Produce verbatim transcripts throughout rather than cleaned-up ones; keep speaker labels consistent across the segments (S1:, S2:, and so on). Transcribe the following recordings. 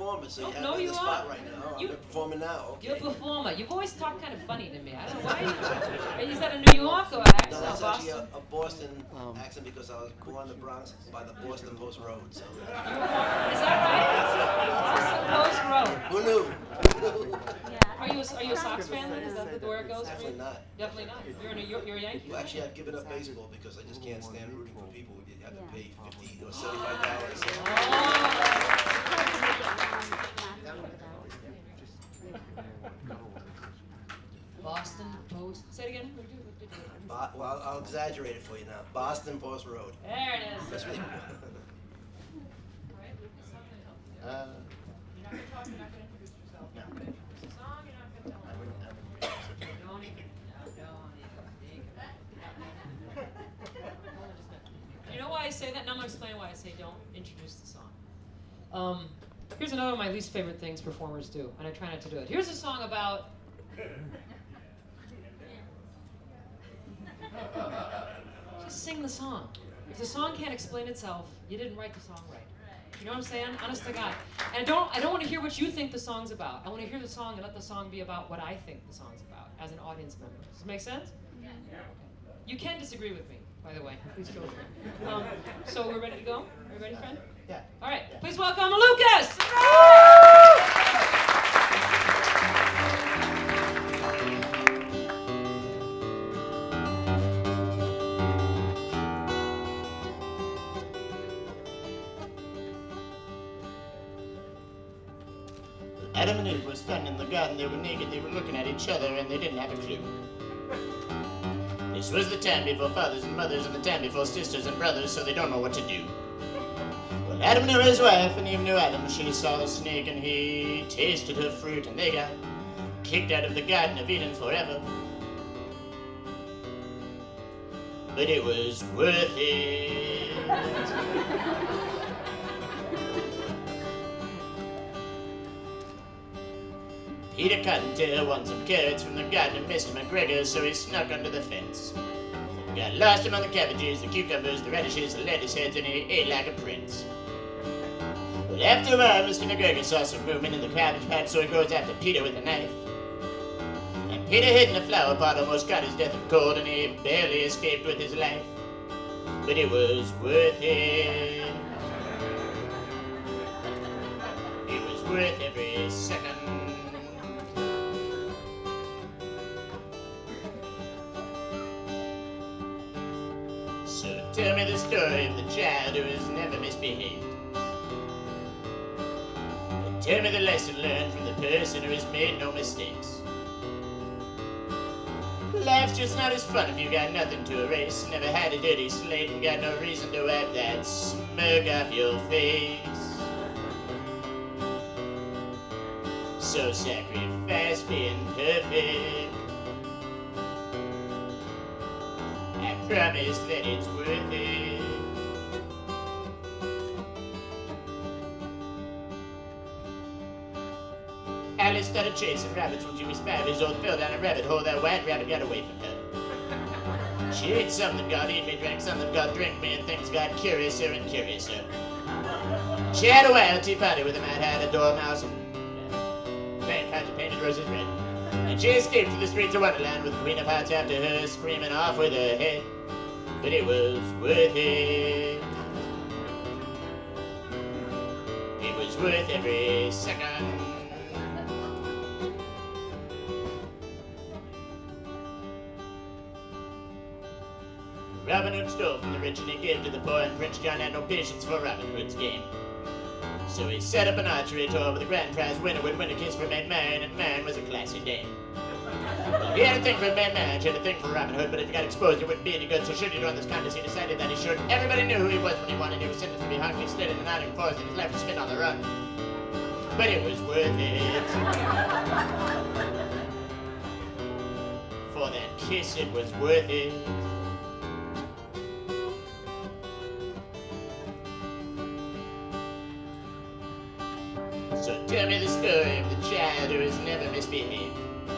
S1: performer, so
S2: Oh,
S1: you have
S2: no,
S1: me in
S2: you
S1: the spot
S2: are.
S1: right now.
S2: You-
S1: I'm performing now. Okay.
S2: You're a performer. You've always talked kind of funny to me. I don't know why. Is that a New York or accent
S1: No,
S2: or
S1: that's actually
S2: Boston?
S1: a, a Boston
S3: Um,
S1: accent because I was born in the Bronx by the Boston Post Road. So.
S2: Is that right? Boston Post Road.
S1: Who knew?
S2: Are you a, are you a Sox fan then? Is that the, where it goes for
S1: Definitely
S2: you?
S1: not.
S2: Definitely not. You're, a New York, you're a Yankee?
S1: Well, actually, I've given up baseball because I just can't stand rooting for people. You have to pay fifty or seventy-five dollars.
S2: Boston Post. Say it again. What did you- what did you-
S1: Bo well, I'll, I'll exaggerate it for you now. Boston Post Road.
S2: There it is.
S1: That's really cool.
S3: uh,
S2: You know why I say that? Now I'm going to explain why I say don't introduce the song. Um, here's another of my least favorite things performers do, and I try not to do it. Here's a song about... Just sing the song. If the song can't explain itself, you didn't write the song right. You know what I'm saying? Honest to God. And I don't, I don't want to hear what you think the song's about. I want to hear the song and let the song be about what I think the song's about as an audience member. Does it make sense? Yeah. Okay. You can disagree with me, by the way. Please feel free. Um, so we're ready to go? Are you ready, friend?
S3: yeah.
S2: All right. Please welcome Lucas!
S3: Adam and Eve were standing in the garden, they were naked, they were looking at each other, and they didn't have a clue. This was the time before fathers and mothers, and the time before sisters and brothers, so they don't know what to do. Well, Adam knew his wife, and Eve knew Adam. She saw the snake, and he tasted her fruit, and they got kicked out of the Garden of Eden forever. But it was worth it. Peter Cottontail won some carrots from the garden of Mister McGregor, so he snuck under the fence. Got lost among the cabbages, the cucumbers, the radishes, the lettuce heads, and he ate like a prince. But after a while, Mister McGregor saw some movement in the cabbage patch, so he goes after Peter with a knife. And Peter hid in a flower pot, almost got his death of cold, and he barely escaped with his life. But it was worth it. It was worth every second. So tell me the story of the child who has never misbehaved. And tell me the lesson learned from the person who has made no mistakes. Life's just not as fun if you got nothing to erase, never had a dirty slate, and got no reason to wipe that smirk off your face. So sacrifice being perfect. I promise that it's worth it. Alice started chasing rabbits when she was five years old, fell down a rabbit hole, that white rabbit got away from her. She ate something God eat me, drank something God drink me, and things got curiouser and curiouser. She had a wild tea party with a mad hat, a dormouse, and paint kinds of painted roses red. And she escaped to the streets of Wonderland with the Queen of Hearts after her, screaming off with her head. But it was worth it. It was worth every second. Robin Hood stole from the rich and he gave to the poor, and Prince John had no patience for Robin Hood's game. So he set up an archery tour with the grand prize winner would win a kiss from Maid Marian, and Marian was a classy dame. Well, he had a thing for Maid Marian, she had a thing for Robin Hood, but if he got exposed, it wouldn't be any good, so should he join this contest, he decided that he should. Everybody knew who he was when he won, and he was sentenced to be hung. He slid in an iron forest, and his life was spent on the run. But it was worth it. For that kiss, it was worth it. So tell me the story of the child who has never misbehaved.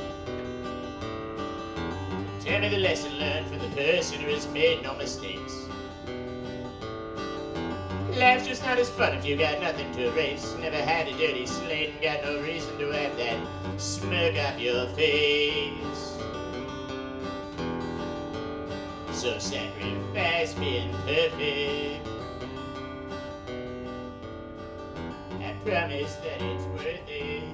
S3: Tell me the lesson learned from the person who has made no mistakes. life's just not as fun if you got nothing to erase. Never had a dirty slate and got no reason to wipe that smirk off your face. So sacrifice being perfect. I promise that it's worth it.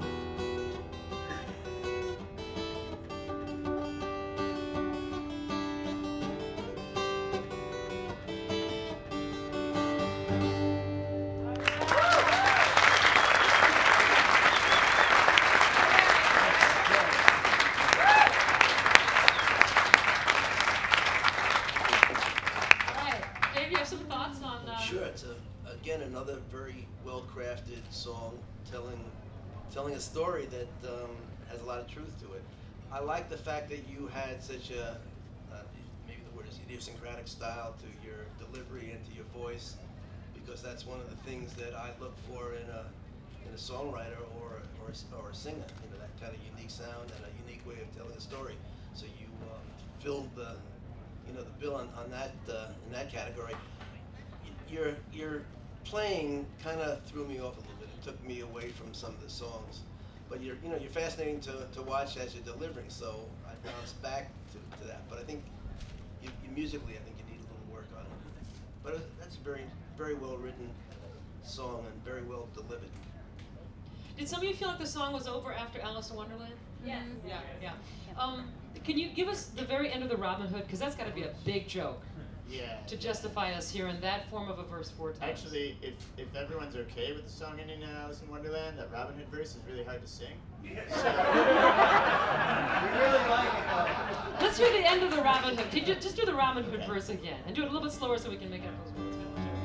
S1: Sure, it's a, again another very well-crafted song telling telling a story that um, has a lot of truth to it. I like the fact that you had such a uh, maybe the word is idiosyncratic style to your delivery and to your voice, because that's one of the things that I look for in a in a songwriter or or, or a singer. You know, that kind of unique sound and a unique way of telling a story. So you um, filled the you know the bill on, on that uh, in that category. Your your playing kind of threw me off a little bit. It took me away from some of the songs, but you're you know you're fascinating to, to watch as you're delivering. So I bounced back to, to that. But I think you, you musically, I think you need a little work on it. But it, that's a very very well written song and very well delivered.
S2: Did some of you feel like the song was over after Alice in Wonderland?
S4: Yes.
S2: Yeah, yeah. Um, can you give us the very end of the Robin Hood? Because that's got to be a big joke.
S3: Yeah.
S2: To justify us here in that form of a verse four times.
S3: Actually, if if everyone's okay with the song ending in Alice in Wonderland, that Robin Hood verse is really hard to sing.
S5: Yeah.
S3: So.
S5: We really like it though.
S2: Let's hear the end of the Robin Hood. Can you just do the Robin Hood verse again, and do it a little bit slower so we can make up those words.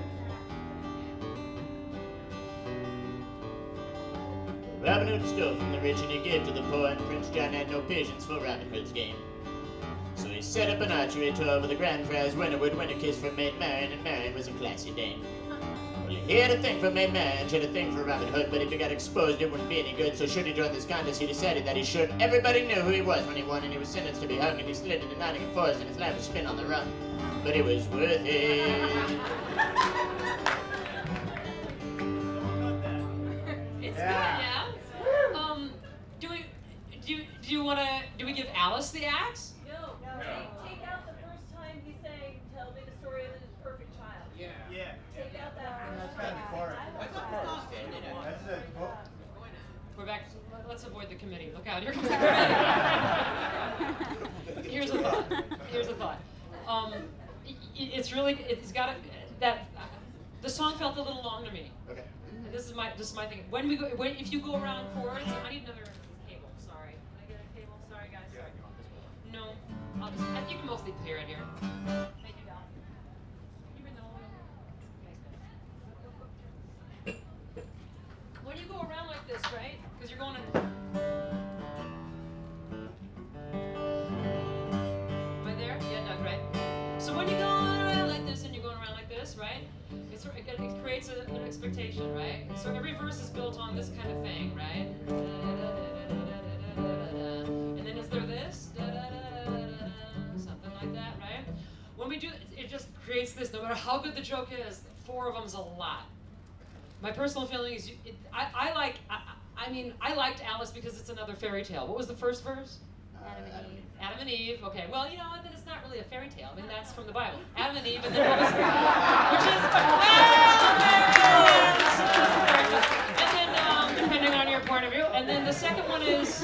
S3: Robin Hood stole from the rich and he gave to the poor, and Prince John had no patience for Robin Hood's game. So he set up an archery tour with the grand prize winner would win a kiss from Maid Marian, and Marian was a classy dame. Well, he had a thing for Maid Marian, she had a thing for Robin Hood, but if he got exposed it wouldn't be any good, so should he join this contest he decided that he should. Everybody knew who he was when he won, and he was sentenced to be hung, and he slid into Nottingham Forest, and his life was spent on the run. But it was worth it.
S2: It's
S5: Yeah.
S2: good, yeah. Um, do we do you, do you want to do we give Alice the axe?
S4: No, take, take out the first time he sang, tell me the story of the perfect child.
S5: Yeah. Yeah.
S4: Take out that
S5: And
S4: first
S5: that's got the chorus.
S4: That's
S5: That's the book.
S2: We're back. Let's avoid the committee. Look out! Here comes the committee. Here's a thought. Here's a thought. Um, i- it's really it's got a, that uh, the song felt a little long to me.
S3: Okay.
S2: And this is my this is my thing. When we go, when, if you go around chords, I need another cable. Sorry. Can I get a cable? Sorry, guys. Sorry. No, I'll just. uh, You can mostly clear it here. Thank you, Val. You bring the whole way. When you go around like this, right? Because you're going to. Am I there? Yeah, Doug, right? So when you go around like this and you're going around like this, right? It, sort of, it creates a, an expectation, right? So every verse is built on this kind of thing, right? And then is there this? Something like that, right? When we do, it just creates this. No matter how good the joke is, four of them's a lot. My personal feeling is, you, it, I, I like. I, I mean, I liked Alice because it's another fairy tale. What was the first verse?
S3: Adam and Eve.
S2: Adam and Eve. Okay. Well, you know, then it's not really a fairy tale. I mean, that's from the Bible. Adam and Eve, and then what was, which is well, and then um, depending on your point of view, and then the second one is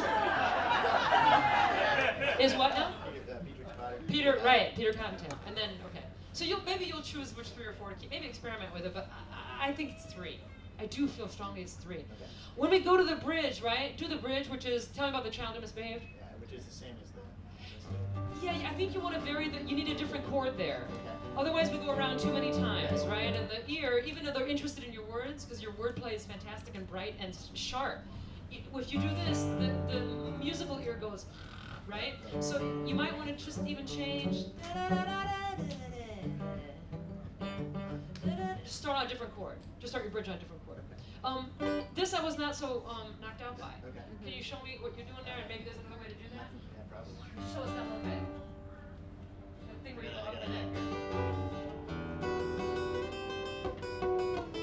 S2: is what now? Peter, right? Peter Cottontail, and then okay. So you'll maybe you'll choose which three or four to keep. Maybe experiment with it, but I, I think it's three. I do feel strongly it's three.
S3: Okay.
S2: When we go to the bridge, right? Do the bridge, which is tell me about the child who misbehaved.
S3: Yeah, which is the same as the.
S2: Yeah, I think you want to vary the. You need a different chord there. Otherwise, we go around too many times, right? And the ear, even though they're interested in your words, because your wordplay is fantastic and bright and sharp, if you do this, the, the musical ear goes, right? So you might want to just even change. Just start on a different chord. Just start your bridge on a different chord. Um, this I was not so um, knocked out by.
S3: Okay.
S2: Can you show me what you're doing there, and maybe there's another way to do that?
S3: Yeah, probably.
S2: Show us that one bit. The thing where you go up the neck.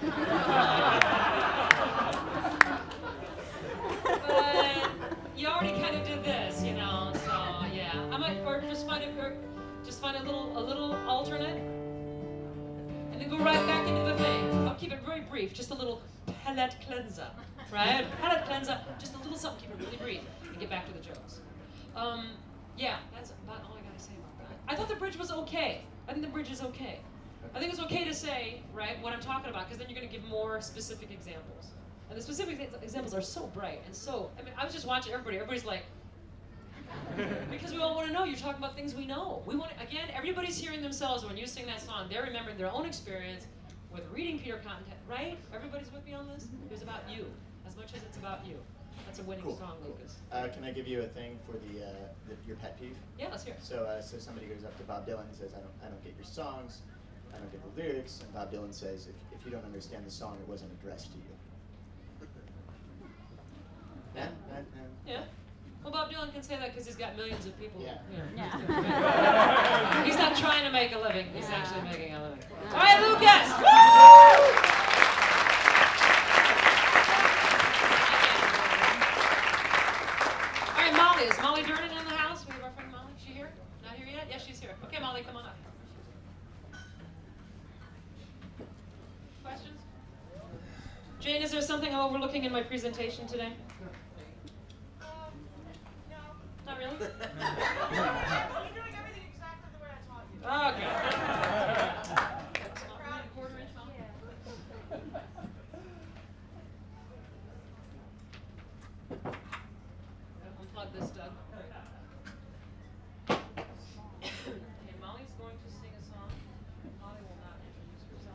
S2: But you already kind of did this, you know. So yeah, I might or just find a or just find a little a little alternate, and then go right back into the thing. I'll keep it very brief, just a little palate cleanser, right? Palate cleanser, just a little something. Keep it really brief, and get back to the jokes. Um, yeah, that's about all I gotta say about that. I thought the bridge was okay. I think the bridge is okay. I think it's okay to say, right, what I'm talking about, because then you're going to give more specific examples. And the specific ex- examples are so bright and so, I mean, I was just watching everybody. Everybody's like, because we all want to know. You're talking about things we know. We want, again, everybody's hearing themselves when you sing that song. They're remembering their own experience with reading Peter Cotton, right? Everybody's with me on this? It was about you, as much as it's about you. That's a winning
S3: Cool.
S2: song, Lucas.
S3: Uh, can I give you a thing for the, uh, the your pet peeve?
S2: Yeah, let's hear it.
S3: So, uh, so somebody goes up to Bob Dylan and says, "I don't, I don't get your songs. I don't get the lyrics." And Bob Dylan says, "If, if you don't understand the song, it wasn't addressed to you." Yeah. Yeah.
S2: Yeah. Well, Bob Dylan can say that because he's got millions of people.
S3: Yeah.
S2: Yeah. He's not trying to make a living. He's
S6: Yeah.
S2: actually making a living.
S6: Yeah.
S2: All right, Lucas. Woo! All right, Molly. Is Molly Durden in the house? We have our friend Molly. Is she here? Not here yet? Yes, she's here. Okay, Molly, come on up. Questions? Jane, is there something I'm overlooking in my presentation today? Not really?
S7: You're doing everything exactly the way I taught you.
S2: Okay. Quarter inch phone? Unplug this, Doug. Okay, Molly's going to sing a song. Molly will not introduce herself.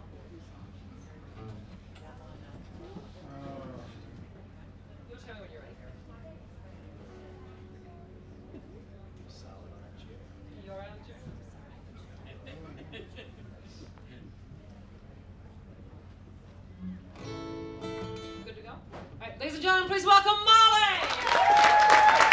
S2: You'll tell me when you're ready.
S1: Solid on that chair.
S2: You all right on the chair? Good to go? All right, ladies and gentlemen, please welcome Molly!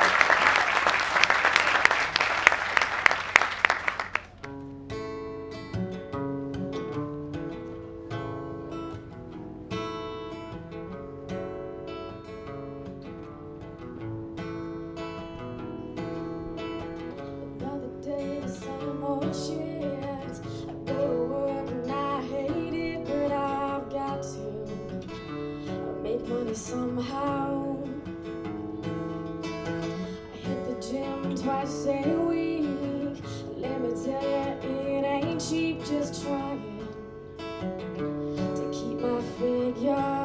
S8: Another day, the same old shit. I go to work and I hate it, but I've got to. I make money somehow. I hit the gym twice a week. Let me tell you, it ain't cheap just trying to keep my figure.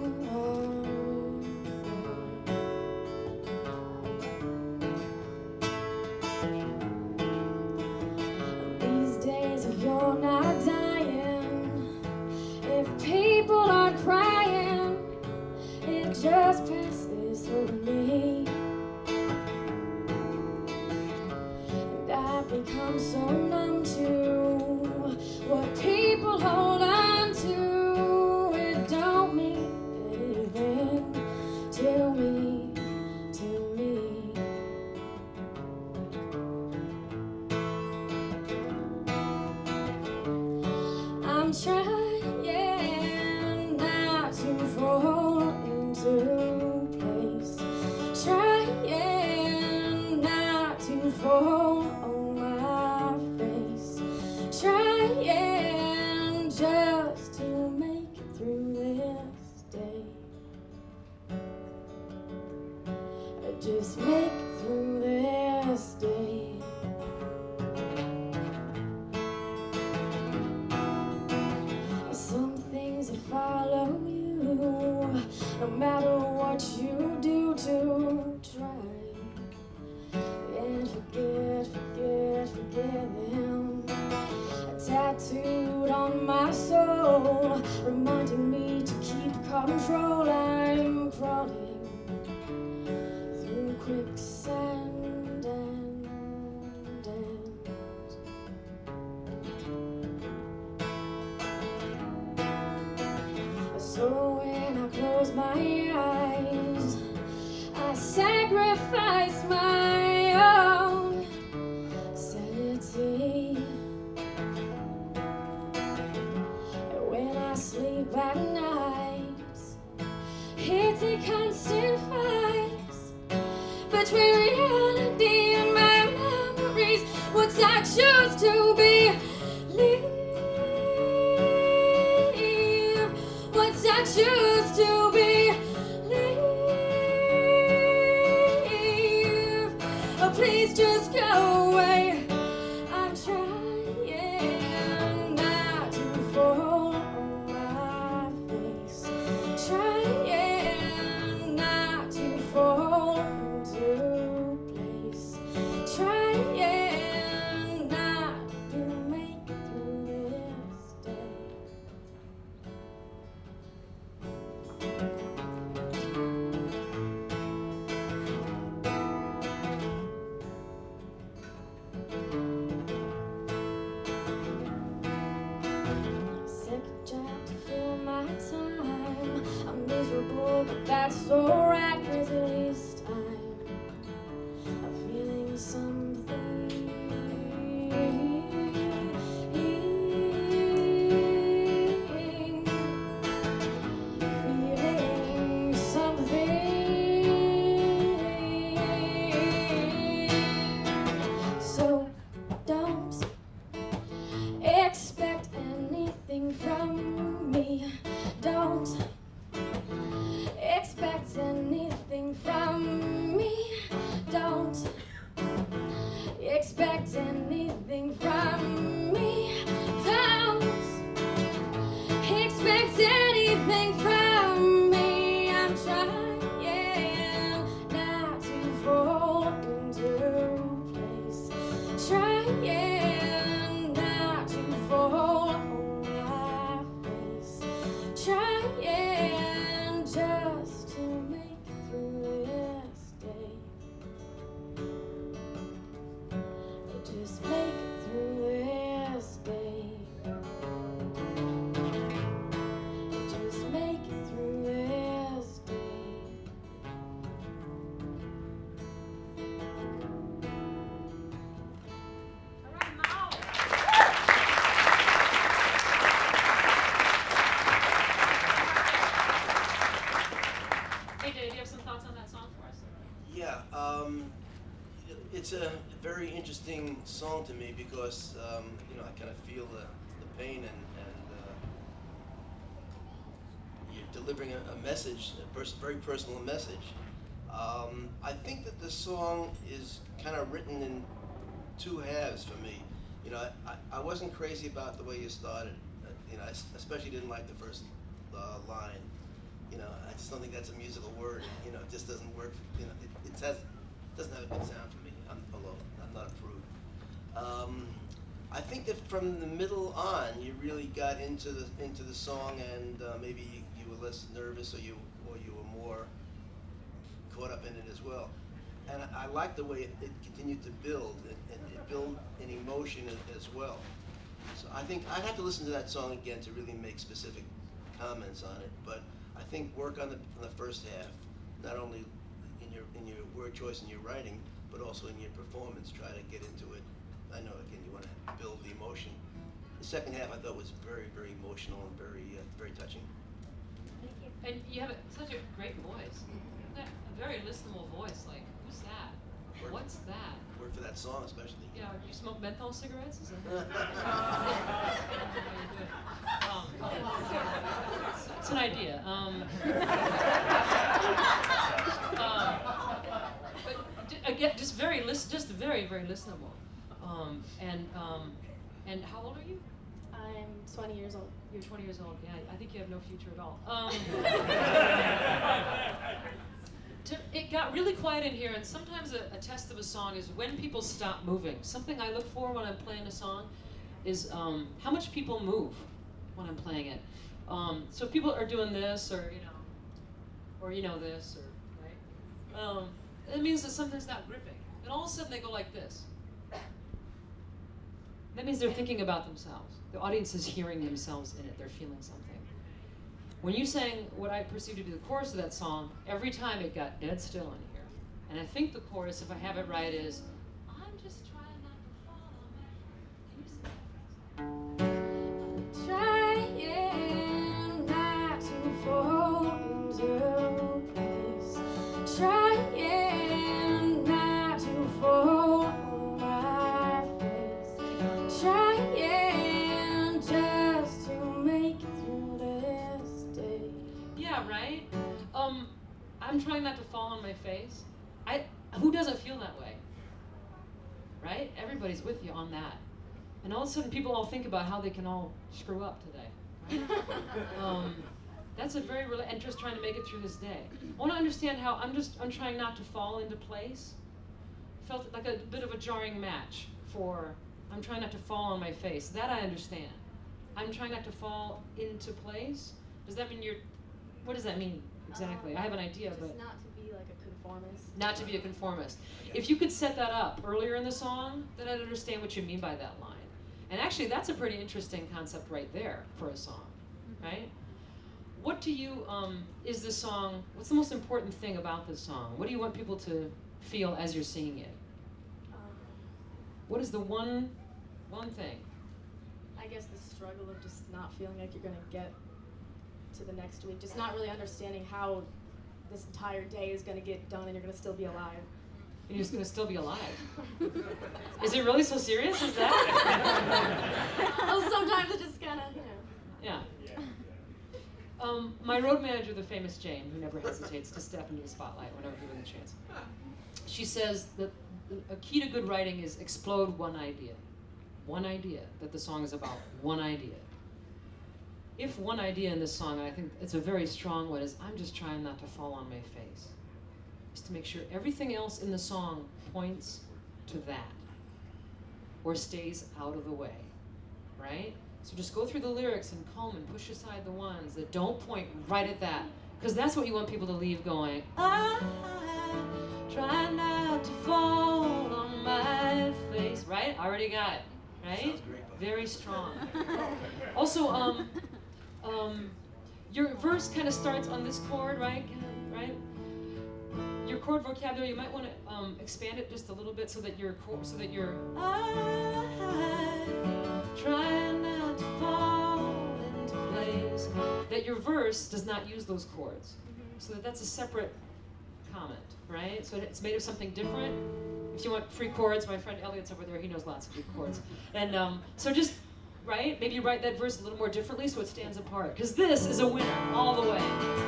S8: These days, if you're not dying, if people aren't crying, it just passes through me. And I've become so numb to what people hold on to. It don't mean anything to me, to me. I'm trying not to fall into place. Trying not to fall on my face. Trying just to make it through this day. Just make it through this day. Some things that follow you, no matter what you do to try and forget, forget, forget them. Tattooed on my soul, reminding me to keep control. I'm crawling through quicksand and dance. So when I close my eyes, I sacrifice my own sanity. And when I sleep, choose to believe. Once I choose to believe. Oh, please just go away. I'm trying not to fall on my face. Trying not to fall into place. Trying not to make it through this day. Second job to fill my time. I'm miserable, but that's alright, 'cause at least I'm feeling something. Feeling something. So don't expect anything from me. Don't expect anything from me. Don't expect anything from me. Don't expect anything from me. I'm trying not to fall into place. Trying not to fall on my face. Trying just to make it through this day. Just make it through this day. Just make it through this day.
S7: All right, Mao.
S2: Hey, Jay, do you have some thoughts on that song for us?
S1: Yeah, um, it's a very interesting song to me because um, you know, I kind of feel the, the pain and, and uh, you're delivering a, a message, a pers- very personal message. Um, I think that the song is kind of written in two halves for me. You know, I, I wasn't crazy about the way you started. Uh, You know, I s- especially didn't like the first uh, line. You know, I just don't think that's a musical word. You know, it just doesn't work. You know, it, it has, doesn't have a good sound for me. I'm alone. I'm not a prude. Um, I think that from the middle on, you really got into the into the song, and uh, maybe you, you were less nervous, or you or you were more caught up in it as well. And I, I like the way it, it continued to build, and, and it built an emotion as, as well. So I think I'd have to listen to that song again to really make specific comments on it. But I think work on the, on the first half, not only in your in your word choice and your writing, but also in your performance. Try to get into it. I know again you want to build the emotion. The second half I thought was very very emotional and very uh, very touching.
S2: And you have a, such a great voice. That, a very listenable voice. Like, who's that?
S1: Word-
S2: What's that?
S1: Word for that song especially.
S2: You know, do you smoke menthol cigarettes? Is that um, it's, it's an idea. Um, um, but d- again, just very list, just very very listenable. Um, and um, and how old are you?
S8: I'm twenty years old.
S2: You're twenty years old. Yeah, I think you have no future at all. Um, to, it got really quiet in here, and sometimes a, a test of a song is when people stop moving. Something I look for when I'm playing a song is um, how much people move when I'm playing it. Um, so if people are doing this, or you know, or you know this, or right, um, it means that something's not gripping. And all of a sudden they go like this. That means they're thinking about themselves. The audience is hearing themselves in it. They're feeling something. When you sang what I perceive to be the chorus of that song, every time it got dead still in here. And I think the chorus, if I have it right, is, I'm just trying not to fall on my... Can you sing that?
S8: Trying not to fall into place. Trying not to fall on my face.
S2: right? Everybody's with you on that. And all of a sudden people all think about how they can all screw up today, right? um, that's a very, real and just trying to make it through this day. I want to understand how, I'm just, I'm trying not to fall into place. Felt like a bit of a jarring match for, I'm trying not to fall on my face. That I understand. I'm trying not to fall into place. Does that mean you're, what does that mean exactly?
S6: Um,
S2: I have an idea,
S6: just
S2: but.
S6: not to be like a conformist.
S2: Not to be a conformist. If you could set that up earlier in the song, then I'd understand what you mean by that line. And actually, that's a pretty interesting concept right there for a song, right? What do you, um, is this song, what's the most important thing about this song? What do you want people to feel as you're singing it?
S6: Um,
S2: What is the one, one thing?
S6: I guess the struggle of just not feeling like you're gonna get to the next week, just not really understanding how this entire day is gonna get done and you're gonna still be alive.
S2: And you're just gonna still be alive. Is it really so serious as that?
S6: Well, sometimes it just kind of, you know.
S2: Yeah. Um, my road manager, the famous Jane, who never hesitates to step into the spotlight whenever given the chance, she says that a key to good writing is explode one idea. One idea, that the song is about one idea. If one idea in this song, I think it's a very strong one, is I'm just trying not to fall on my face. Is to make sure everything else in the song points to that, or stays out of the way, right? So just go through the lyrics and comb and push aside the ones that don't point right at that, because that's what you want people to leave going, I try not to fall on my face, right? Already got it, right?
S1: Sounds great, Bob.
S2: Very strong. Also, um, um, your verse kind of starts on this chord, right? Right? Your chord vocabulary, you might want to um, expand it just a little bit so that your chord, so that your I try not to fall into place. That your verse does not use those chords, so that that's a separate comment, right? So it's made of something different. If you want free chords, my friend Elliot's over there. He knows lots of free chords, and um, so just right. Maybe you write that verse a little more differently so it stands apart. Because this is a winner all the way.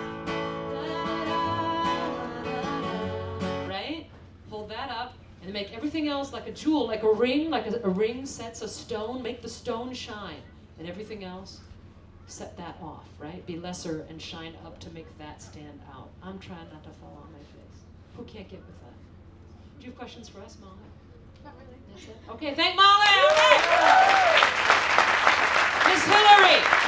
S2: Hold that up and make everything else like a jewel, like a ring, like a, a ring sets a stone, make the stone shine. And everything else, set that off, right? Be lesser and shine up to make that stand out. I'm trying not to fall on my face. Who can't get with that? Do you have questions for us, Molly?
S6: Not really.
S2: That's it? Okay, thank Molly! All right. Miss Hillary!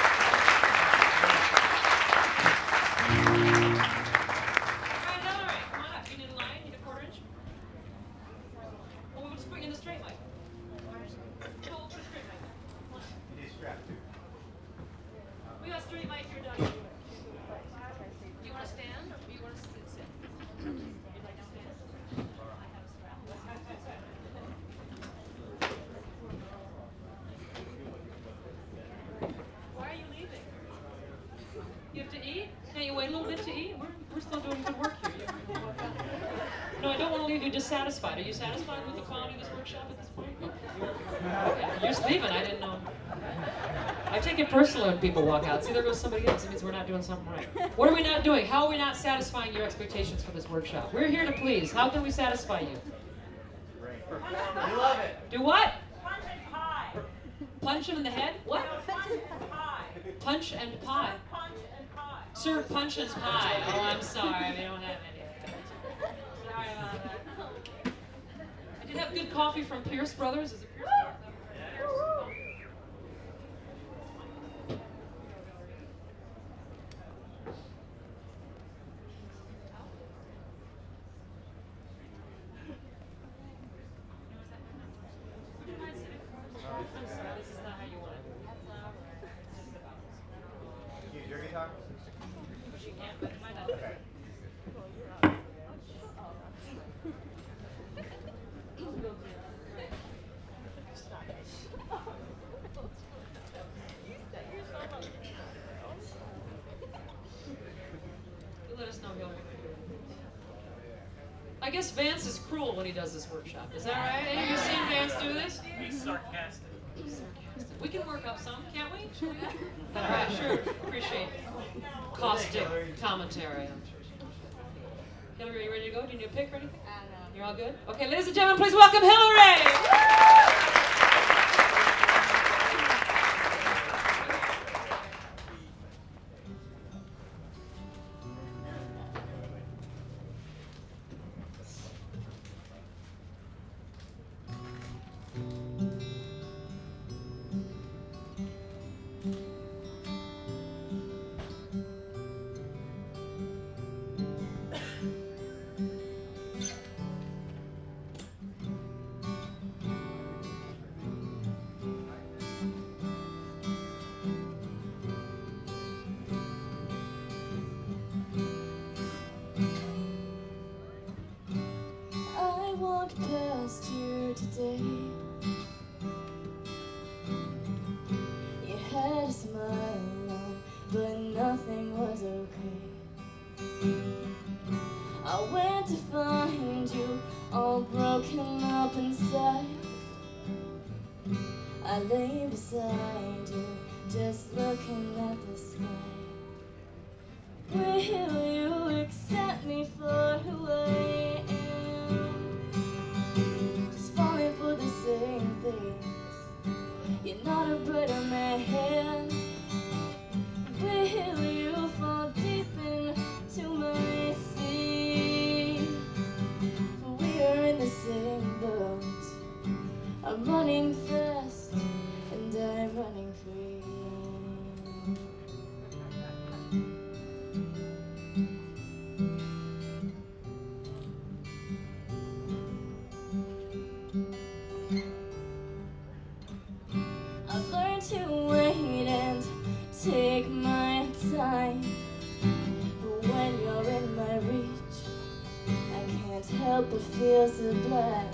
S2: Satisfied. Are you satisfied with the quality of this workshop at this point? Okay. You're just leaving. I didn't know. I take it personally when people walk out. See, there goes somebody else. It means we're not doing something right. What are we not doing? How are we not satisfying your expectations for this workshop? We're here to please. How can we satisfy you?
S5: We love it.
S2: Do what?
S7: Punch and pie.
S2: Punch him in the head? What?
S7: Punch and pie.
S2: Punch and pie.
S7: Punch and pie.
S2: Serve punch and pie. Oh, I'm sorry. We don't have any. Sorry about that. I did have good coffee from Pierce Brothers. Is it Pierce Brothers? I'm sorry, this is not how you want it.
S5: Use your guitar?
S2: She can, but it might not.
S5: Okay.
S2: You let us know, Hillary. I guess Vance is cruel when he does this workshop. Is that right? Have you seen Vance do this?
S9: He's sarcastic.
S2: Sarcastic. We can work up some, can't we? All right, sure. Appreciate caustic commentary. I'm sure she- Hillary, are you ready to go? Do you need a pick or anything?
S6: I don't know.
S2: You're all good? Okay, ladies and gentlemen, please welcome Hillary!
S8: I walked past you today. You had a smile on, but nothing was okay. I went to find you all broken up inside. I lay beside you, just looking at the sky. Will you accept me for who I am? Just falling for the same things. You're not a bird on my hand. Will you fall deep into my sea? For we are in the same boat. I'm running fast and I'm running free. I've learned to wait and take my time. But when you're in my reach, I can't help but feel sublime.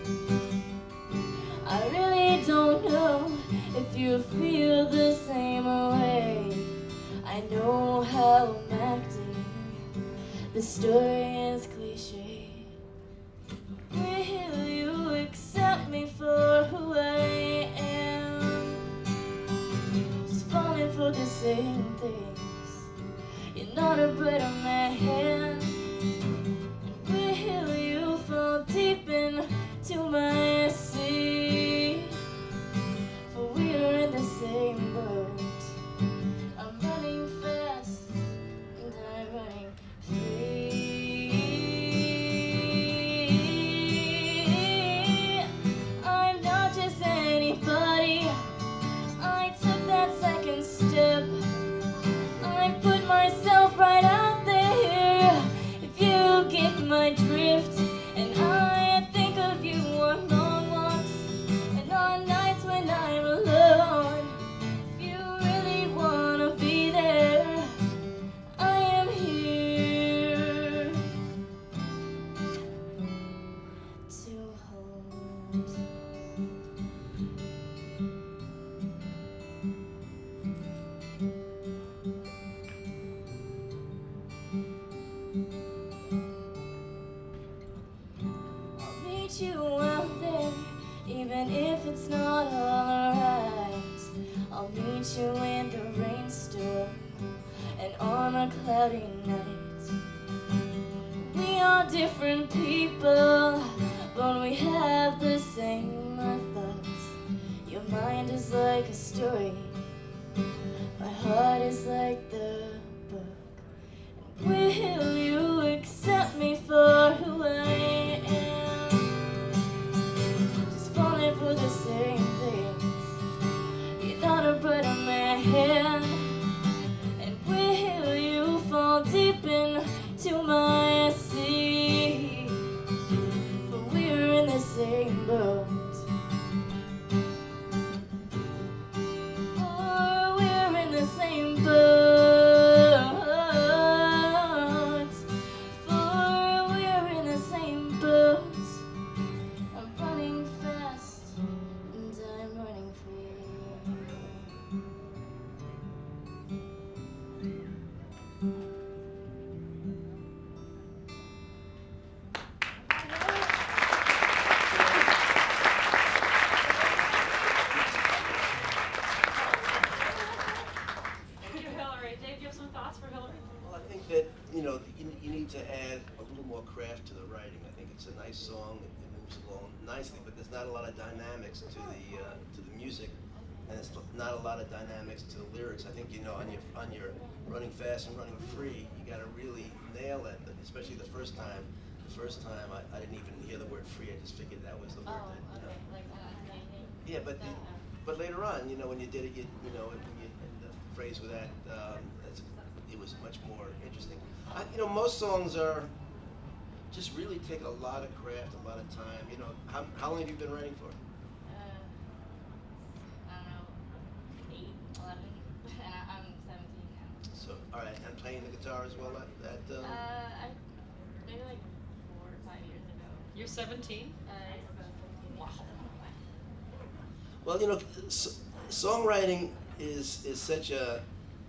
S8: I really don't know if you feel the same way. I know how I'm acting, the story is cliche. Will you accept me for who I am? Just falling for the same things. You're not a bird on my hand. Will you fall deep into my sea? For we are in the same boat. I'm running fast and I'm running free. I'm not just anybody. I took that second step. I put myself right out there. If you get my drift, and I think of you on long walks and on nights when I'm alone. If you really wanna be there, I am here to hold. I'll meet you out there, even if it's not alright. I'll meet you in the rainstorm and on a cloudy night. We are different people, but we have the same thoughts. Your mind is like a story, my heart is like the book. Will you accept me for who I am? Just falling for the same things. You're not a bird on my hand. And will you fall deep into my sea? For we're in the same boat. Oh, we're in the same boat.
S1: nicely, but there's not a lot of dynamics to the uh, to the music, and it's not a lot of dynamics to the lyrics. I think, you know, on your on your Running Fast and Running Free, you got to really nail it, especially the first time. The first time I, I didn't even hear the word free. I just figured that was the word.
S8: Oh,
S1: that, you know.
S8: okay. Like uh,
S1: Yeah, but the, but later on, you know, when you did it, you, you know, when you, and the phrase with that, um, that's, it was much more interesting. I, you know, most songs are just really take a lot of craft, a lot of time. You know, how how long have you been writing for?
S8: Uh, I don't know, eight, eleven, and I, I'm seventeen now.
S1: So, all right, and playing the guitar as well. That, that um,
S8: Uh, I, maybe like four or five years ago.
S2: You're seventeen?
S8: Uh,
S2: Wow.
S1: well, you know, s- songwriting is is such a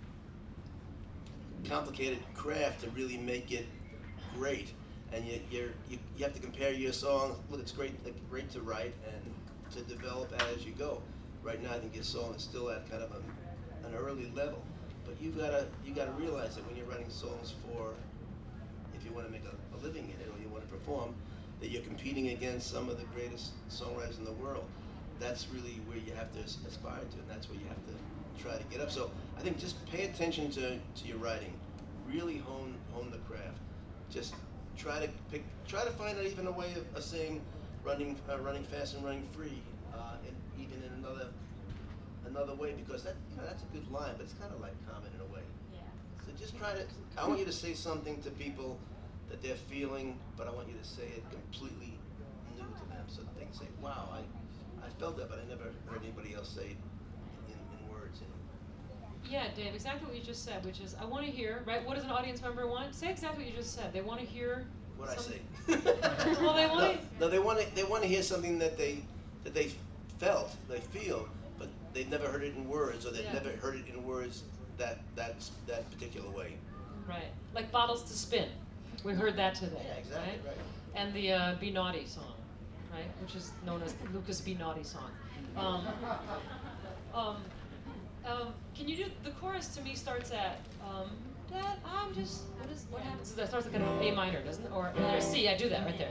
S1: complicated craft to really make it great, and you you're, you you have to compare your song. Look, it's great like, great to write and to develop as you go. Right now, I think your song is still at kind of a, an early level, but you've gotta you gotta realize that when you're writing songs for, if you want to make a, a living in it or you want to perform, that you're competing against some of the greatest songwriters in the world. That's really where you have to as- aspire to, and that's where you have to try to get up. So I think just pay attention to, to your writing. Really hone hone the craft. Just try to pick, try to find out even a way of, of saying running uh, running fast and running free, uh, and even in another another way, because that you know that's a good line, but it's kind of like common in a way.
S8: Yeah.
S1: So just try to. I want you to say something to people that they're feeling, but I want you to say it completely new to them, so that they can say, "Wow, I, I felt that, but I never heard anybody else say it in, in words." You know?
S2: Yeah, Dave, exactly what you just said, which is, I want to hear, right? What does an audience member want? Say exactly what you just said. They want to hear.
S1: What I
S2: some-
S1: say?
S2: Well, they want
S1: no,
S2: to.
S1: no, they want to. They want to hear something that they that they felt, they feel, but they've never heard it in words, or they've
S2: Yeah.
S1: never heard it in words that that that particular way.
S2: Right, like Bottles to Spin. We heard that today.
S1: Yeah, exactly
S2: right?
S1: right.
S2: And the uh, Be Naughty song, right? Which is known as the Lucas Be Naughty song. Um, um, um, can you do the chorus? To me starts at um, that I'm just what is what happens? That starts at kind of A minor, doesn't it? Or, or C. I do that right there.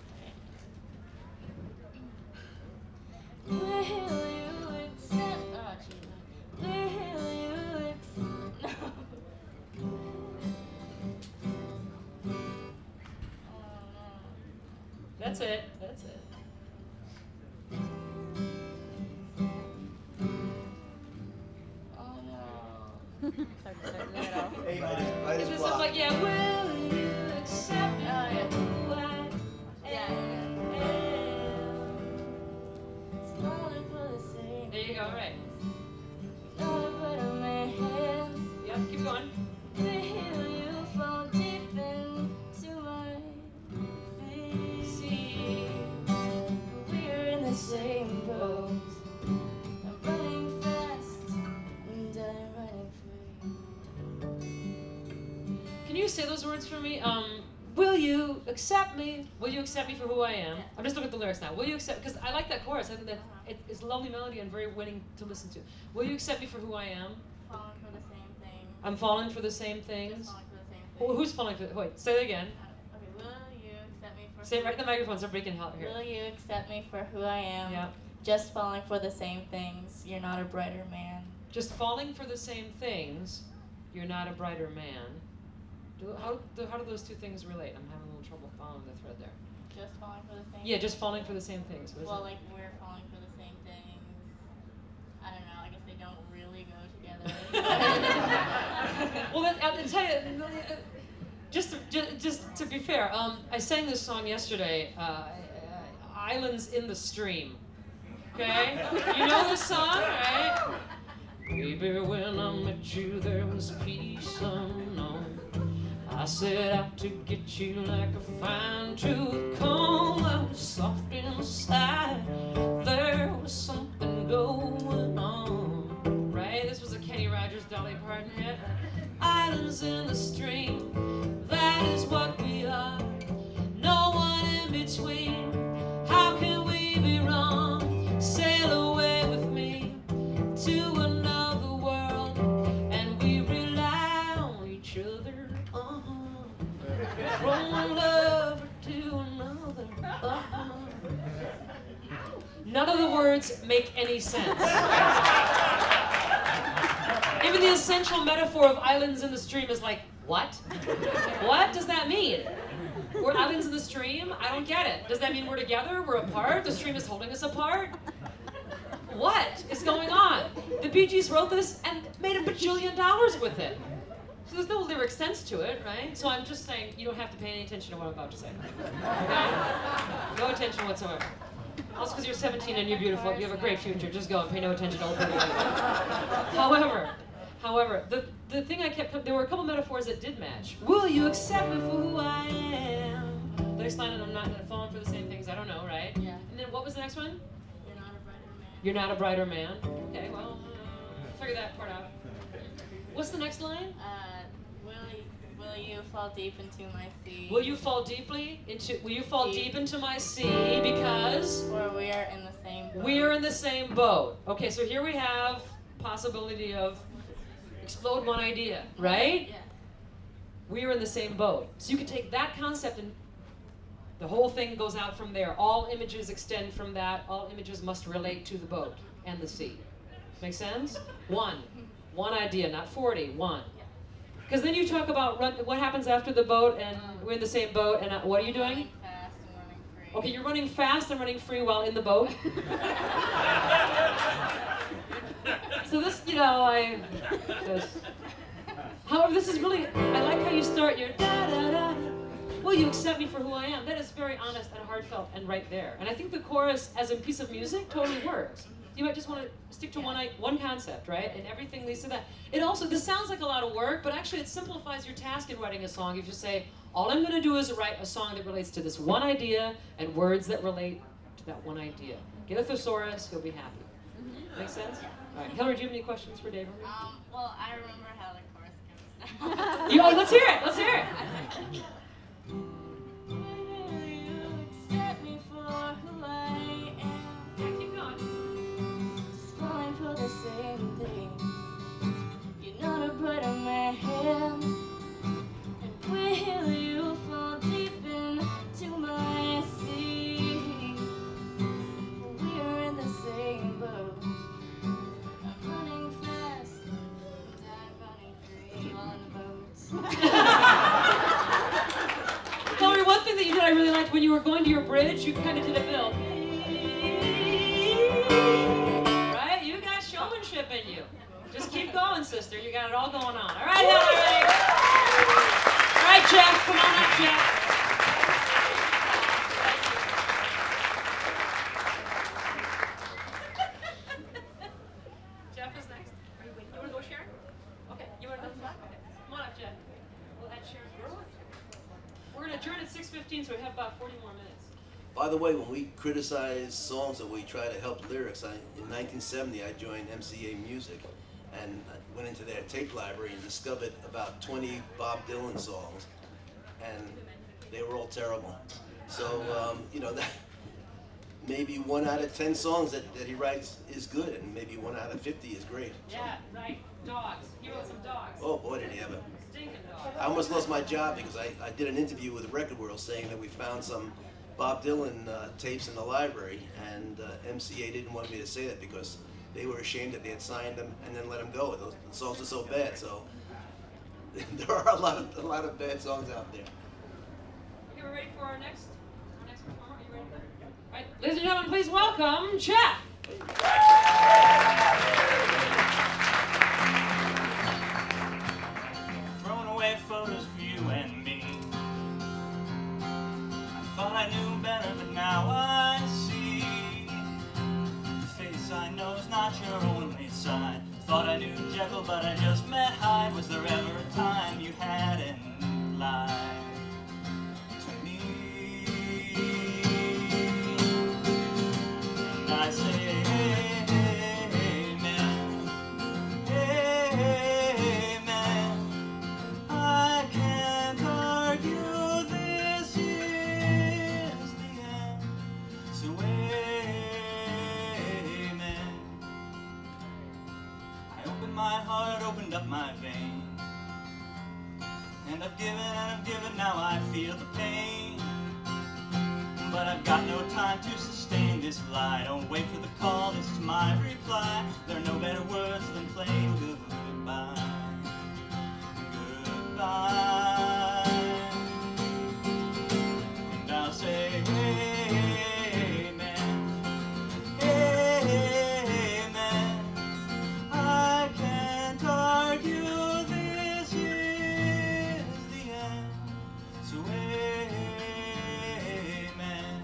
S8: Will you accept? Oh, Jesus. Will you accept? No. Oh,
S2: That's it. That's it.
S8: no. Oh, no.
S5: Hey,
S1: Right
S5: man.
S1: as, right
S2: Is
S1: as
S2: this
S1: block.
S2: like, yeah, will you accept me
S8: Oh, yeah.
S2: for who I
S8: Yeah,
S2: am?
S8: It's falling for the same.
S2: There you go, right.
S8: Not a better man.
S2: Yep, keep going.
S8: Will you fall deep into my face?
S2: See.
S8: We're in the same boat. I'm running fast and I'm running free.
S2: Can you say those words for me? Um, will you accept me? Will you accept me for who I am? I'm just looking at the lyrics now. Will you accept? Because I like that chorus. I think that it, it's a lovely melody and very winning to listen to. Will you accept me for who I am?
S8: Falling for the same thing.
S2: I'm falling for the same
S8: Just
S2: things.
S8: falling for the same
S2: Who-
S8: thing.
S2: Who's falling for? Wait, say that again.
S8: Uh, Okay, will you accept me for
S2: Say it
S8: who-
S2: right in the microphone so everybody can help here.
S8: Will you accept me for who I am?
S2: Yeah.
S8: Just falling for the same things. You're not a brighter man.
S2: Just falling for the same things. You're not a brighter man. Do, how, do, how do those two things relate? I'm having a little trouble following the thread there.
S8: Just falling for the same.
S2: Yeah, just falling for the same things. What is
S8: Well,
S2: it?
S8: like we're falling for the same things. I don't know. I guess they don't really go together.
S2: Well, then, I'll tell you, uh, just to, ju- just to be fair, um, I sang this song yesterday, uh, Islands in the Stream. Okay? You know this song, right? Baby, when I met you, there was peace unknown. I set out to get you like a fine tooth comb. I was soft inside. There was something going on. Right? This was a Kenny Rogers, Dolly Parton hit. Islands in the stream. That is what we are. No one in between. How can we be wrong? Sail away with me to another world, and we rely on each other. Uh-huh. From one lover to another. Uh-huh. None of the words make any sense. Even the essential metaphor of islands in the stream is like, what? What does that mean? We're islands in the stream? I don't get it. Does that mean we're together? We're apart? The stream is holding us apart? What is going on? The Bee Gees wrote this and made a bajillion dollars with it. So there's no lyric sense to it, right? So I'm just saying you don't have to pay any attention to what I'm about to say. Okay? No attention whatsoever. Also because you're seventeen and you're beautiful, you have a great future. Just go and pay no attention to old people. However, however, the, the thing I kept, there were a couple metaphors that did match. Will you accept me for who I am? The next line, I'm not falling for the same things, I don't know, right?
S6: Yeah.
S2: And then what was the next one?
S6: You're not a brighter man.
S2: You're not a brighter man. Okay, well, uh, figure that part out. What's the next line?
S8: Uh, will you, will you fall deep into my sea?
S2: Will you fall deeply into, will you fall deep, deep into my sea because?
S8: For we are in the same boat.
S2: We're in the same boat. Okay, so here we have possibility of explode one idea, right?
S8: Yeah.
S2: We are in the same boat. So you can take that concept and the whole thing goes out from there. All images extend from that. All images must relate to the boat and the sea. Make sense? One. One idea, not forty. One. Because then you talk about run, what happens after the boat and we're in the same boat and uh, what are you doing?
S8: Running fast and running free.
S2: Okay, you're running fast and running free while in the boat. So this, you know, I just... However, this is really, I like how you start your da da da. Will you accept me for who I am? That is very honest and heartfelt and right there. And I think the chorus as a piece of music totally works. You might just want to stick to one one concept, right? And everything leads to that. It also, this sounds like a lot of work, but actually it simplifies your task in writing a song. If you say, all I'm going to do is write a song that relates to this one idea and words that relate to that one idea. Get a thesaurus, you'll be happy. Mm-hmm. Make sense? All right. Hillary, do you have any questions for Dave?
S8: Um, well, I remember how the chorus goes.
S2: You, oh, let's hear it. Let's hear it.
S8: Will you accept me for who I am?
S2: Yeah, keep going.
S8: Just falling for the same thing. You're not a brighter man. And will you fall deep into my sea? For we're in the same boat. I'm running fast and I'm running free on the boat.
S2: Hillary, one thing that you did I really liked when you were going to your bridge, you kind of did a build. Right? You got showmanship in you. Just keep going, sister. You got it all going on. All right, Hillary. All right, Jeff. Come on up, Jeff. Jeff is next. Are you waiting? You want to go, Sharon? Okay. You want to go? Okay. Come on up, Jeff. We'll add Sharon. We're going to adjourn at six fifteen, so we have about forty more minutes.
S1: By the way, when we criticize songs and we try to help lyrics, I, in nineteen seventy I joined M C A Music and I went into their tape library and discovered about twenty Bob Dylan songs, and they were all terrible. So, um, you know, that maybe one out of ten songs that, that he writes is good, and maybe one out of fifty is great.
S2: Yeah, right. Dogs. He wrote some dogs.
S1: Oh boy, did he ever.
S2: Stinking dogs.
S1: I almost lost my job because I, I did an interview with Record World saying that we found some Bob Dylan uh, tapes in the library, and uh, M C A didn't want me to say that because they were ashamed that they had signed them and then let them go. Those the songs are so bad, so there are a lot of a lot of bad songs out there.
S2: Okay, we're ready for our next, our next performer. Are you ready? All right, ladies and gentlemen, please welcome Jeff.
S9: Throwing away photos of you and me. I thought I knew better, but now I see the face I know is not your only side. Thought I knew Jekyll, but I just met Hyde. Was there ever a time you hadn't lied to me? And I say, up my veins, and I've given and I've given, now I feel the pain, but I've got no time to sustain this lie. Don't wait for the call, this is my reply. There are no better words than plain goodbye. Goodbye. And I'll say amen, amen. I can't argue, this is the end. So amen.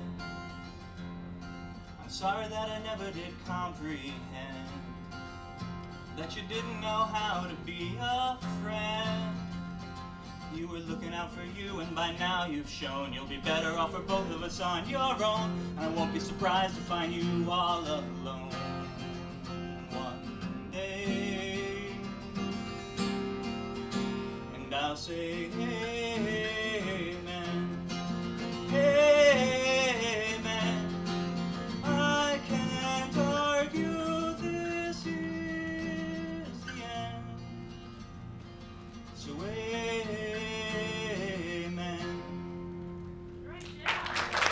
S9: I'm sorry that I never did comprehend that you didn't know how to be a friend. You were looking out for you, and by now you've shown you'll be better off for both of us on your own. And I won't be surprised to find you all alone one day. And I'll say amen, amen. I can't argue, this is the end. So amen.
S7: Great job.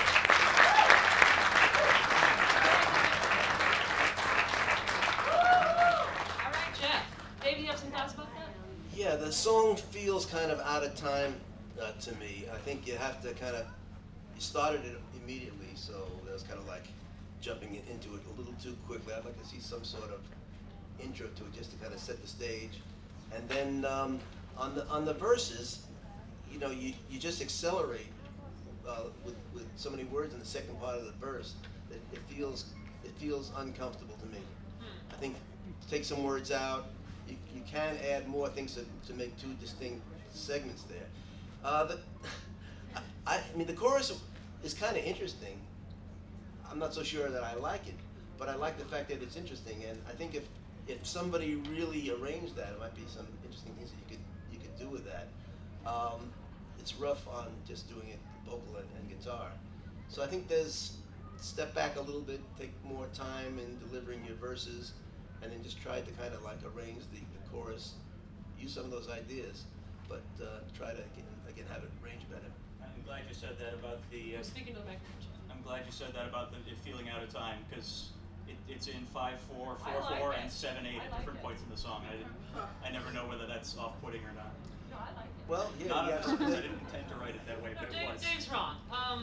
S2: All right, Jeff. Dave, do you have some thoughts about that?
S1: Yeah, the song feels kind of out of time uh, to me. I think you have to kind of, you started it immediately, so that was kind of like jumping in- into it a little too quickly. I'd like to see some sort of intro to it just to kind of set the stage. And then um, on the on the verses, you know, you, you just accelerate uh, with, with so many words in the second part of the verse that it feels it feels uncomfortable to me. I think take some words out. You, you can add more things to, to make two distinct segments there. Uh, the, I, I mean, the chorus is kind of interesting. I'm not so sure that I like it, but I like the fact that it's interesting. And I think if if somebody really arranged that, it might be some interesting things that you could you could do with that. Um, it's rough on just doing it vocal and, and guitar. So I think there's step back a little bit, take more time in delivering your verses, and then just try to kind of like arrange the, the chorus, use some of those ideas, but uh, try to again, again have it arranged better.
S9: I'm glad you said that about the. Uh,
S2: You're speaking to the microphone, Jeff.
S9: I'm glad you said that about the it feeling out of time, because it, it's in five four,
S2: I
S9: four
S2: like
S9: four,
S2: it.
S9: and seven eight
S2: I
S9: at
S2: like
S9: different
S2: it.
S9: points in the song. I didn't. I never know whether that's off-putting or not.
S2: No, I like it.
S1: Well, yeah,
S9: Not
S1: you
S9: on
S1: have
S9: purpose. I
S1: to.
S9: didn't intend to write it that way,
S2: No,
S9: but it
S2: Dave,
S9: was.
S2: Dave's wrong. Um,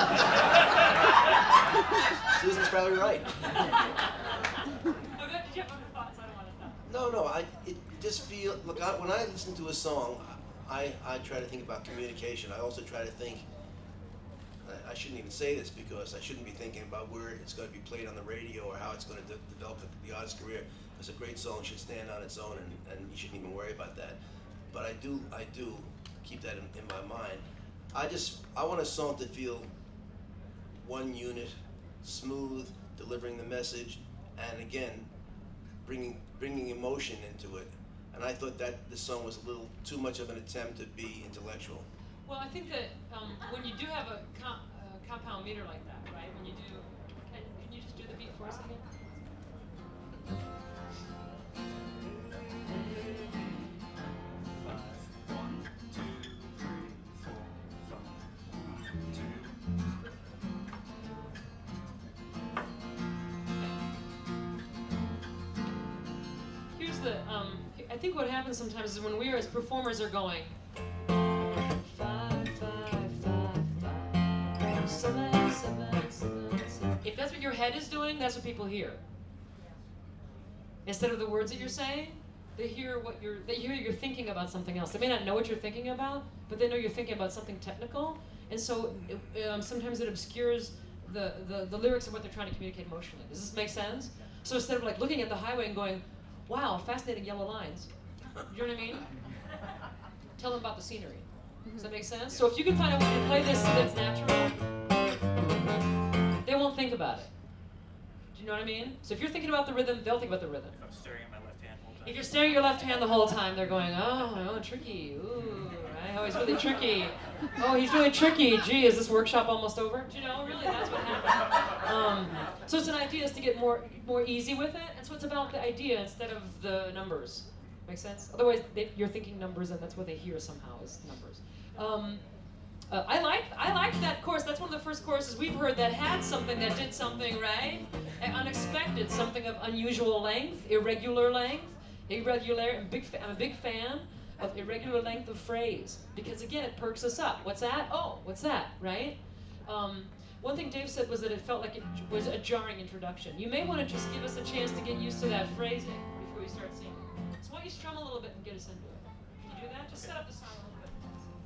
S1: Susan's probably right.
S2: oh, good. Did you have other thoughts? I don't want to stop.
S1: No, no, I it just feel look I, when I listen to a song, I I try to think about communication. I also try to think. I, I shouldn't even say this because I shouldn't be thinking about where it's going to be played on the radio or how it's going to de- develop the, the artist's career. Because a great song should stand on its own, and, and you shouldn't even worry about that. But I do I do keep that in, in my mind. I just I want a song to feel one unit, smooth, delivering the message, and again, bringing bringing emotion into it. And I thought that this song was a little too much of an attempt to be intellectual.
S2: Well, I think that um, when you do have a com- uh, compound meter like that, right? When you do, can, can you just do the beat for us again? Here's the, um, I think what happens sometimes is when we as performers are going, five, five, five, five, seven, seven, seven, seven. If that's what your head is doing, that's what people hear. Instead of the words that you're saying, they hear what you're, they hear you're thinking about something else. They may not know what you're thinking about, but they know you're thinking about something technical. And so it, um, sometimes it obscures the, the, the lyrics of what they're trying to communicate emotionally. Does this make sense? So instead of like looking at the highway and going, wow, fascinating yellow lines. You know what I mean? Tell them about the scenery. Does that make sense? So if you can find a way to play this that's natural, they won't think about it. Do you know what I mean? So if you're thinking about the rhythm, they'll think about the rhythm.
S9: If I'm staring at my left hand the whole time.
S2: If you're staring at your left hand the whole time, they're going, oh, oh, tricky, ooh, right? Oh, he's really tricky. Oh, he's really tricky. Gee, is this workshop almost over? Do you know, really, that's what happened. Um, so it's an idea is to get more more easy with it, and so it's about the idea instead of the numbers. Make sense? Otherwise, they, you're thinking numbers, and that's what they hear somehow is numbers. Um, Uh, I like I liked that chorus. That's one of the first choruses we've heard that had something that did something, right? And unexpected, something of unusual length, irregular length, irregular. I'm, big fa- I'm a big fan of irregular length of phrase because again, it perks us up. What's that? Oh, what's that? Right? Um, one thing Dave said was that it felt like it was a jarring introduction. You may want to just give us a chance to get used to that phrasing before we start singing. So why don't you strum a little bit and get us into it? Can you do that? Just set up the song a little bit.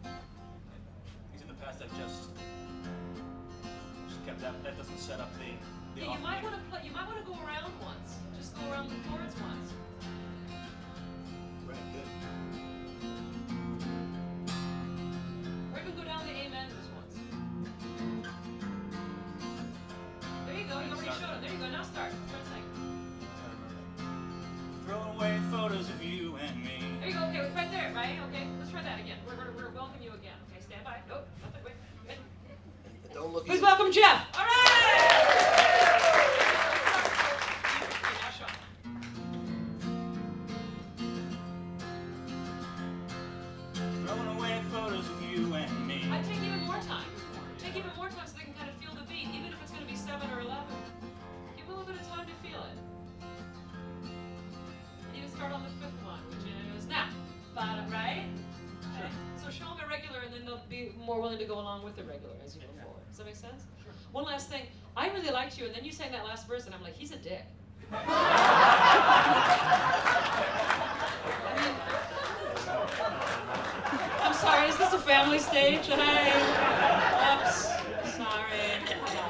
S9: In the past, I've just, just kept that. That doesn't set up the. the
S2: Yeah, you might want to play. You might want to go around once. Just go around the chords once.
S1: Right, good.
S2: Or even go down the amen just once. There you go. You already showed it. There you go. Now start. Start singing.
S9: Throwing away photos of you and me.
S2: There you go. Okay, right there. Right. Okay. Let's try that again. We're we're, we're welcoming you again. Okay, stand by. Nope. Nothing. Wait. Wait.
S1: And don't look.
S2: Please
S1: at
S2: welcome Jeff. All right. Now Sean.
S9: Throwing away photos of you and me.
S2: I take even more time. Take even more time so they can kind of feel the beat, even if it's going to be seven or eleven. Give them a little bit of time to feel it. And even start on the fifth one, which is now. Bottom, right? Okay. So show them irregular, and then they'll be more willing to go along with the regular as you move forward. Does that make sense? Sure. One last thing. I really liked you, and then you sang that last verse, and I'm like, he's a dick. I mean, I'm sorry, is this a family stage? Hey, oops, sorry.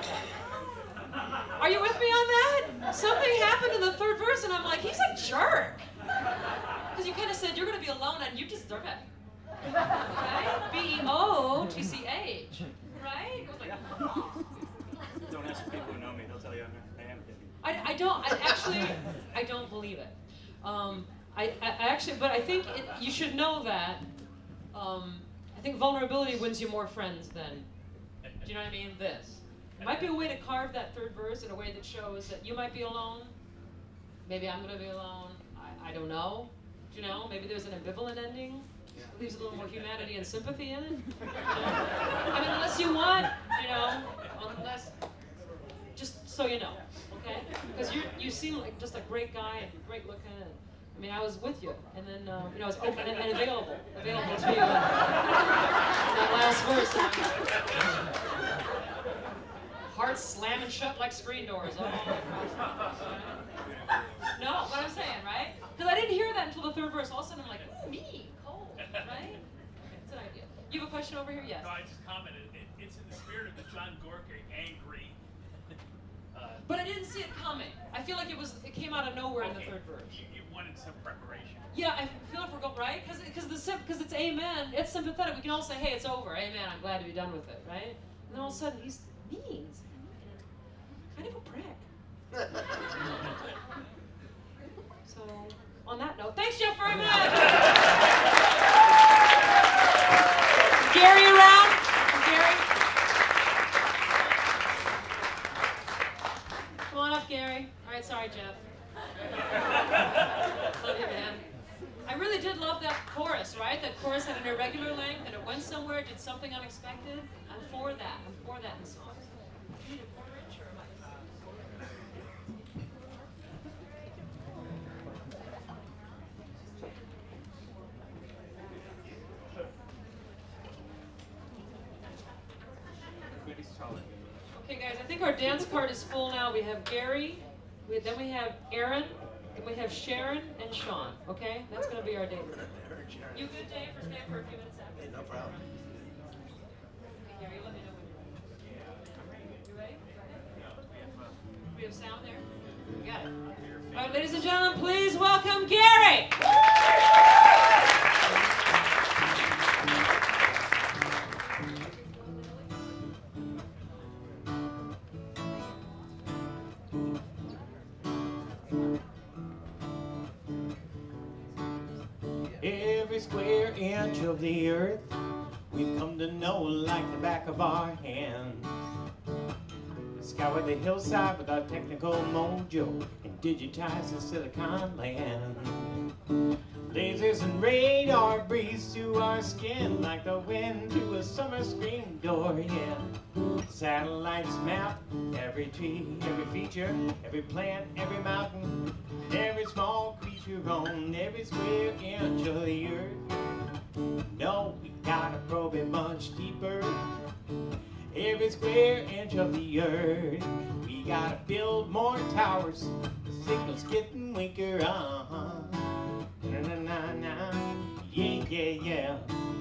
S2: Are you with me on that? Something happened in the third verse, and I'm like, he's a jerk. Because you kind of said, you're going to be alone, and you deserve it. Right? B E O T C H. Right? It was like, oh.
S9: Don't ask the people who know me. They'll tell you I'm, I am kidding.
S2: I, I don't, I actually, I don't believe it. Um, I, I I actually, but I think it, you should know that, um, I think vulnerability wins you more friends than, do you know what I mean, this. It might be a way to carve that third verse in a way that shows that you might be alone, maybe I'm gonna be alone, I, I don't know, do you know, maybe there's an ambivalent ending, it leaves a little more humanity and sympathy in it. You know? I mean, unless you want, you know, unless, just so you know, okay? Because you you seem like just a great guy and great looking. And, I mean, I was with you, and then uh, you know, I was open and, and available, available to you. In that last verse, hearts slamming shut like screen doors. All across. No, what I'm saying, right? Because I didn't hear that until the third verse. All of a sudden, I'm like, ooh, me, cold, right? It's an idea. You have a question over here? Yes.
S10: No, I just commented. It, it's in the spirit of the John Gorka angry. Uh,
S2: But I didn't see it coming. I feel like it was it came out of nowhere
S10: okay.
S2: in the third verse.
S10: You, you wanted some preparation.
S2: Yeah, I feel like we're going right because because the because it's amen. It's sympathetic. We can all say, hey, it's over. Amen. I'm glad to be done with it, right? And then all of a sudden he's mean, kind of a prick. So on that note, thanks, Jeff, very much. Gary around? Gary? Come on up, Gary. All right, sorry, Jeff. Love you, man. I really did love that chorus, right? That chorus had an irregular length, and it went somewhere, did something unexpected. I'm for that. I'm for that in the song. Do you need a quarter inch or am I? Okay, guys, I think our dance card is full now. We have Gary, we, then we have Aaron, then we have Sharon and Sean. Okay, that's going to be our day. You good, Dave, for staying for a few minutes after?
S1: Hey, no problem.
S2: Okay, Gary, let me know when you're ready. You ready? We have sound there? We got it. All right, ladies and gentlemen, please welcome Gary.
S11: Every square inch of the earth we've come to know like the back of our hands. scour the hillside with our technical mojo and digitize the silicon land. Lasers and radar breeze through our skin like the wind through a summer screen door, yeah. Satellites map every tree, every feature, every plant, every mountain, every small creature on every square inch of the earth. No, we gotta probe it much deeper. Every square inch of the earth. We gotta build more towers. The signal's getting weaker, uh-huh. Na na na na, yeah, yeah, yeah.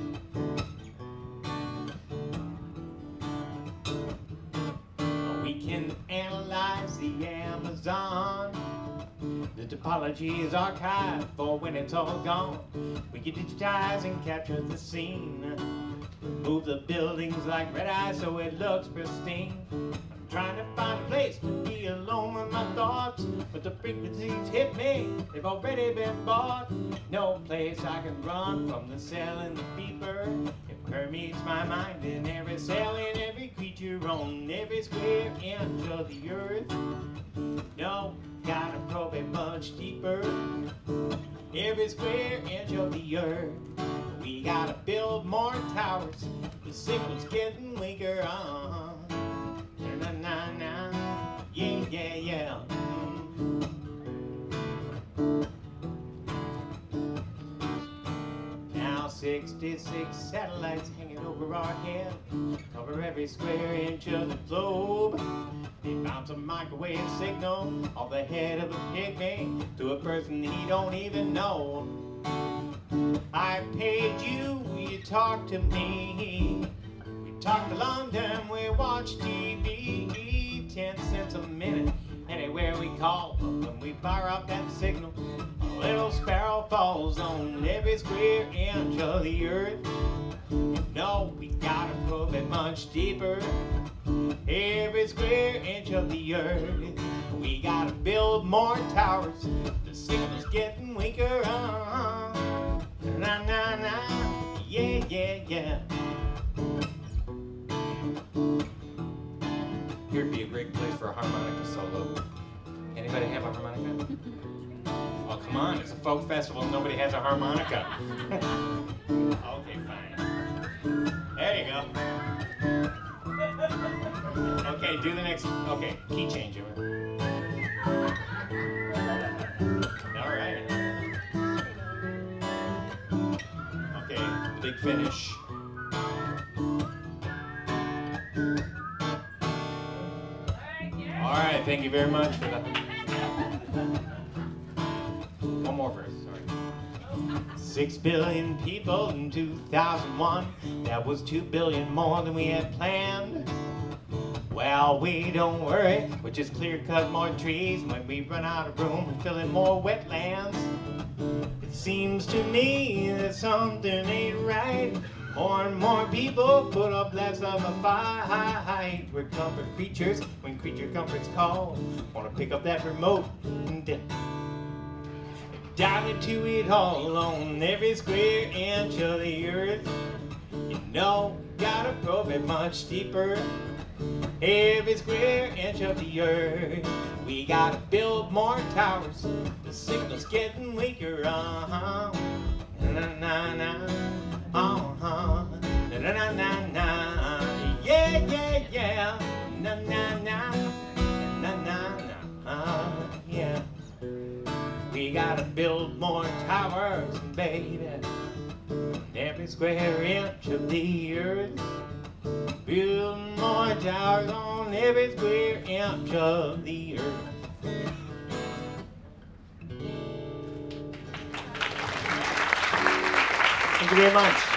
S11: We can analyze the Amazon. The topology is archived for when it's all gone. We can digitize and capture the scene. Move the buildings like red eyes so it looks pristine. I'm trying to find a place to be alone with my thoughts, but the frequencies hit me, they've already been bought. No place I can run from the cell and the beeper. It permeates my mind in every cell and every creature on every square inch of the earth. No, gotta probe it much deeper. Every square inch of the earth. We gotta build more towers. The signal's getting weaker, uh-huh. Na na na, yeah, yeah, yeah. Now sixty-six satellites hanging over our head, cover every square inch of the globe. They bounce a microwave signal off the head of a pygmy to a person he don't even know. I paid you, you talk to me. We talk to London, we watch T V. Ten cents a minute, anywhere we call. But when we fire up that signal, a little sparrow falls on every square inch of the earth. You know we gotta probe it much deeper. Every square inch of the earth. We gotta build more towers. The signal's getting weaker. Uh-huh. Na na na, yeah, yeah, yeah.
S12: Here'd be a great place for a harmonica solo. Anybody have a harmonica? Oh, come on, it's a folk festival, nobody has a harmonica. Okay, fine. There you go. Okay, do the next, okay, key change. All right. Big finish. All right, thank you very much for that. One more verse, sorry. Six billion people in two thousand one. That was two billion more than we had planned. Well, we don't worry, we just clear cut more trees. When we run out of room, we fill in more wetlands. It seems to me that something ain't right. More and more people put up less of a fight. We're comfort creatures when creature comforts call. Wanna pick up that remote and dip. Dive into it all on every square inch of the earth. You know, gotta probe it much deeper. Every square inch of the earth. We gotta build more towers. The signal's getting weaker, uh-huh. Na na na, uh-huh. Na na na na, yeah, yeah, yeah. Na na na, na na na, uh, yeah. We gotta build more towers, baby. Every square inch of the earth. Build more towers on every square inch of the earth. Thank you very much.